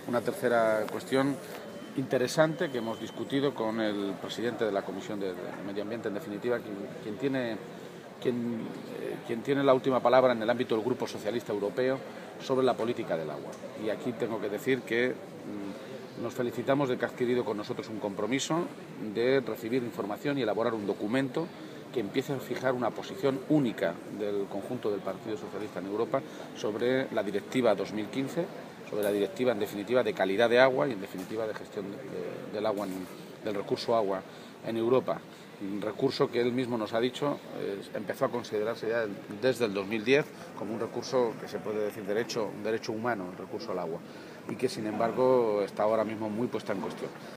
Una tercera cuestión interesante que hemos discutido con el presidente de la Comisión de Medio Ambiente, en definitiva, quien tiene la última palabra en el ámbito del Grupo Socialista Europeo sobre la política del agua. Y aquí tengo que decir que nos felicitamos de que ha adquirido con nosotros un compromiso de recibir información y elaborar un documento que empiece a fijar una posición única del conjunto del Partido Socialista en Europa sobre la Directiva 2015, sobre la Directiva, en definitiva, de calidad de agua y, en definitiva, de gestión del agua, del recurso agua en Europa. Un recurso que él mismo nos ha dicho empezó a considerarse ya desde el 2010 como un recurso que se puede decir un derecho humano, el recurso al agua, y que, sin embargo, está ahora mismo muy puesta en cuestión.